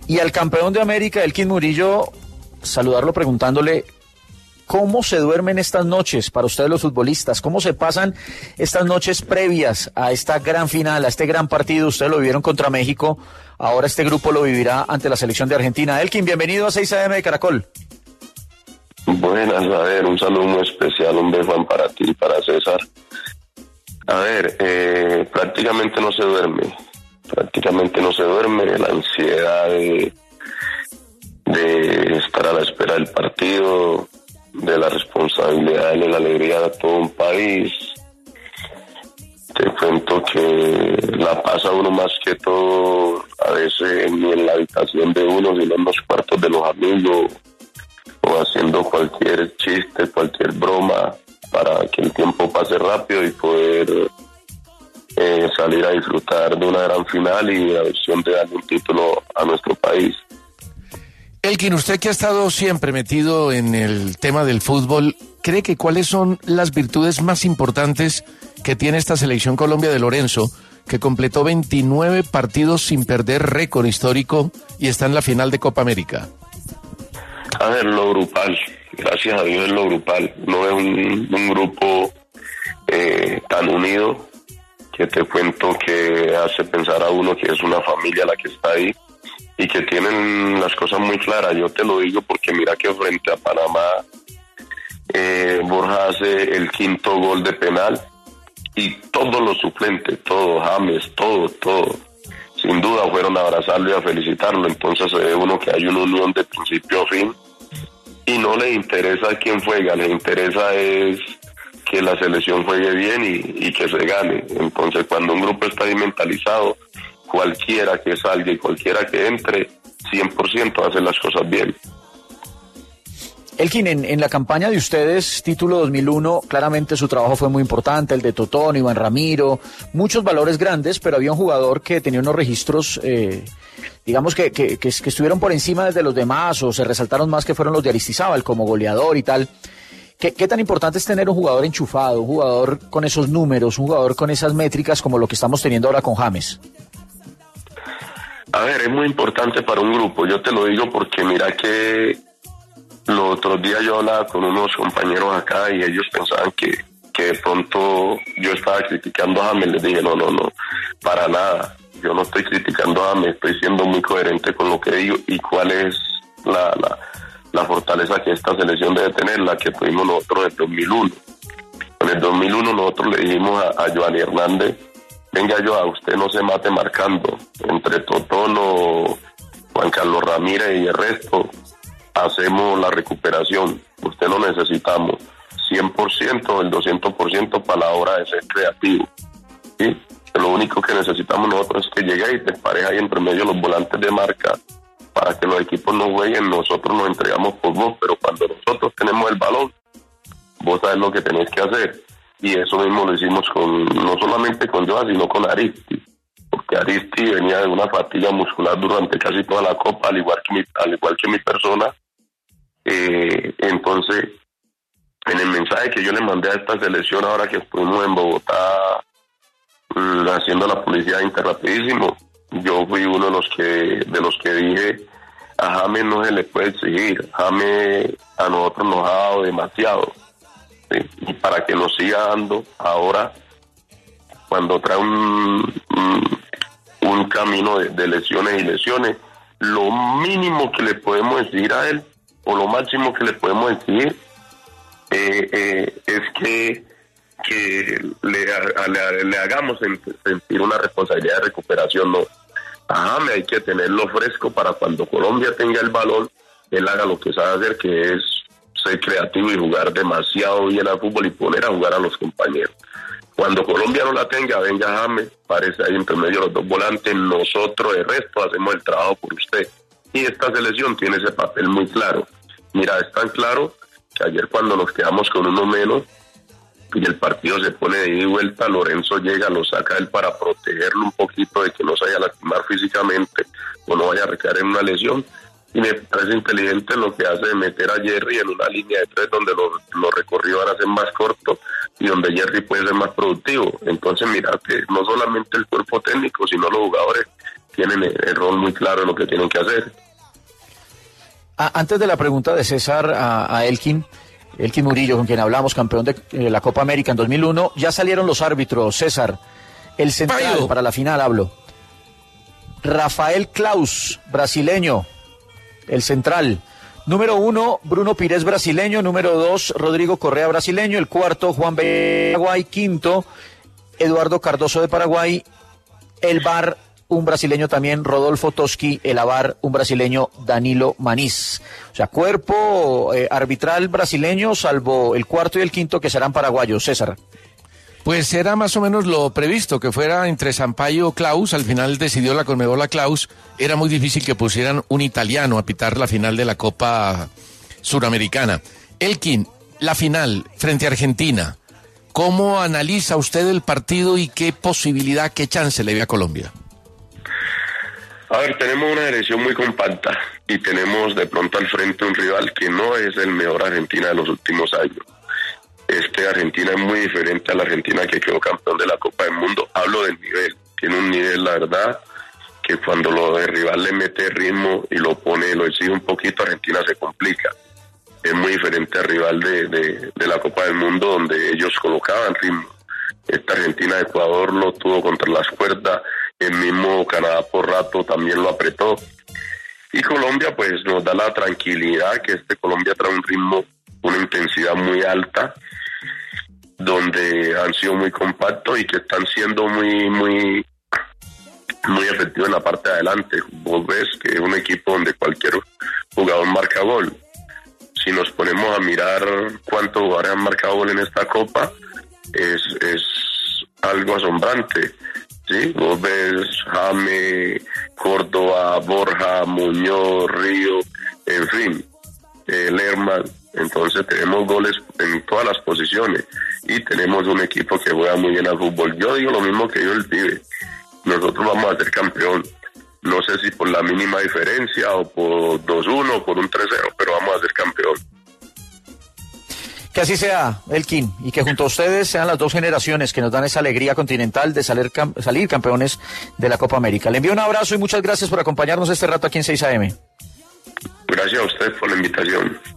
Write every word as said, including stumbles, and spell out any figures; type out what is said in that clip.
Y al campeón de América, Elkin Murillo, saludarlo preguntándole cómo se duermen estas noches para ustedes los futbolistas, cómo se pasan estas noches previas a esta gran final, a este gran partido. Ustedes lo vivieron contra México, ahora este grupo lo vivirá ante la selección de Argentina. Elkin, bienvenido a seis A M de Caracol. Buenas, a ver, un saludo muy especial, un beso para ti y para César. A ver, eh, prácticamente no se duerme, prácticamente no se duerme, la ansiedad de, de estar a la espera del partido, de la responsabilidad y la alegría de todo un país. Te cuento que la pasa uno más que todo, a veces ni en la habitación de uno, sino en los cuartos de los amigos, o haciendo cualquier chiste, cualquier broma, para que el tiempo pase rápido y poder eh, salir a disfrutar de una gran final y la opción de darle un título a nuestro país. Elkin, usted que ha estado siempre metido en el tema del fútbol, ¿cree que cuáles son las virtudes más importantes que tiene esta selección Colombia de Lorenzo, que completó veintinueve partidos sin perder, récord histórico, y está en la final de Copa América? A ver, lo grupal, gracias a Dios es lo grupal, no es un, un grupo eh, tan unido, que te cuento que hace pensar a uno que es una familia la que está ahí y que tienen las cosas muy claras. Yo te lo digo porque mira que frente a Panamá eh, Borja hace el quinto gol de penal y todos los suplentes, todos, James, todo, todo, sin duda fueron a abrazarlo y a felicitarlo. Entonces se ve uno que hay una unión de principio a fin y no le interesa quién juega, le interesa es que la selección juegue bien y, y que se gane. Entonces cuando un grupo está ahí mentalizado, cualquiera que salga y cualquiera que entre, cien por ciento hace las cosas bien. Elkin, en, en la campaña de ustedes, título dos mil uno, claramente su trabajo fue muy importante, el de Totón, Iván Ramiro, muchos valores grandes, pero había un jugador que tenía unos registros, eh, digamos que, que, que, que estuvieron por encima de los demás o se resaltaron más, que fueron los de Aristizábal como goleador y tal. ¿Qué, ¿Qué tan importante es tener un jugador enchufado, un jugador con esos números, un jugador con esas métricas como lo que estamos teniendo ahora con James? A ver, es muy importante para un grupo, yo te lo digo porque mira que los otros días yo hablaba con unos compañeros acá y ellos pensaban que, que de pronto yo estaba criticando a James. Les dije, no, no, no, para nada, yo no estoy criticando a James, estoy siendo muy coherente con lo que digo y cuál es la, la, la fortaleza que esta selección debe tener, la que tuvimos nosotros en el dos mil uno. En el dos mil uno nosotros le dijimos a, a Giovanni Hernández, venga yo, a usted no se mate marcando, entre Totón o Juan Carlos Ramírez y el resto, hacemos la recuperación, usted lo necesitamos, cien por ciento, el doscientos por ciento para la hora de ser creativo, ¿sí? Lo único que necesitamos nosotros es que llegue y te pares ahí entre medio los volantes de marca, para que los equipos no jueguen, nosotros nos entregamos por vos, pero cuando nosotros tenemos el balón, vos sabés lo que tenés que hacer. Y eso mismo lo hicimos con, no solamente con Joa, sino con Aristi, porque Aristi venía de una fatiga muscular durante casi toda la Copa, al igual que mi, al igual que mi persona. Eh, entonces, en el mensaje que yo le mandé a esta selección ahora que estuvimos en Bogotá mm, haciendo la publicidad interrapidísimo, yo fui uno de los que de los que dije, a James no se le puede exigir, James a nosotros nos ha dado demasiado. Sí, y para que nos siga dando ahora, cuando trae un, un, un camino de, de lesiones y lesiones, lo mínimo que le podemos exigir a él, o lo máximo que le podemos exigir, eh, eh, es que, que le, le, le hagamos sentir una responsabilidad de recuperación. No, a James hay que tenerlo fresco para cuando Colombia tenga el balón, él haga lo que sabe hacer, que es ser creativo y jugar demasiado bien al fútbol y poner a jugar a los compañeros. Cuando Colombia no la tenga, venga James, parece ahí entre medio los dos volantes, nosotros el resto hacemos el trabajo por usted. Y esta selección tiene ese papel muy claro. Mira, es tan claro que ayer cuando nos quedamos con uno menos y el partido se pone de ida y vuelta, Lorenzo llega, lo saca él para protegerlo un poquito de que no se vaya a lastimar físicamente o no vaya a recaer en una lesión. Y me parece inteligente lo que hace de meter a Jerry en una línea de tres donde los, los recorridos van a ser más cortos y donde Jerry puede ser más productivo. Entonces, mira, que no solamente el cuerpo técnico, sino los jugadores tienen el, el rol muy claro de lo que tienen que hacer. Ah, antes de la pregunta de César a, a Elkin, Elkin Murillo, con quien hablamos, campeón de eh, la Copa América en dos mil uno, ya salieron los árbitros, César. El central Payo. para la final, hablo. Rafael Claus, brasileño, el central. Número uno, Bruno Pires, brasileño. Número dos, Rodrigo Correa, brasileño. El cuarto, Juan B. Paraguay. Quinto, Eduardo Cardoso de Paraguay. El V A R, un brasileño también, Rodolfo Toski. El A V A R, un brasileño, Danilo Maniz. O sea, cuerpo eh, arbitral brasileño, salvo el cuarto y el quinto, que serán paraguayos. César. Pues era más o menos lo previsto, que fuera entre Sampaio o Claus. Al final decidió la Conmebol a Claus. Era muy difícil que pusieran un italiano a pitar la final de la Copa Suramericana. Elkin, la final frente a Argentina. ¿Cómo analiza usted el partido y qué posibilidad, qué chance le ve a Colombia? A ver, tenemos una elección muy compacta y tenemos de pronto al frente un rival que no es el mejor Argentina de los últimos años. Este Argentina es muy diferente a la Argentina que quedó campeón de la Copa del Mundo. Hablo del nivel, tiene un nivel, la verdad, que cuando lo de rival le mete ritmo y lo pone, lo exige un poquito, Argentina se complica. Es muy diferente al rival de, de, de la Copa del Mundo, donde ellos colocaban ritmo. Esta Argentina de Ecuador lo tuvo contra las cuerdas, el mismo Canadá por rato también lo apretó. Y Colombia pues nos da la tranquilidad que este Colombia trae un ritmo, una intensidad muy alta, donde han sido muy compactos y que están siendo muy muy muy efectivos en la parte de adelante. Vos ves que es un equipo donde cualquier jugador marca gol. Si nos ponemos a mirar cuántos jugadores han marcado gol en esta Copa, es, es algo asombrante, ¿sí? Vos ves James, Córdoba, Borja, Muñoz, Río, en fin, eh, Lerman. Entonces tenemos goles en todas las posiciones y tenemos un equipo que juega muy bien al fútbol. Yo digo lo mismo que yo el pibe, nosotros vamos a ser campeón. No sé si por la mínima diferencia o por dos uno o por un tres cero, pero vamos a ser campeón. Que así sea, Elkin, y que junto a ustedes sean las dos generaciones que nos dan esa alegría continental de salir, cam- salir campeones de la Copa América. Le envío un abrazo y muchas gracias por acompañarnos este rato aquí en seis A M. Gracias a usted por la invitación.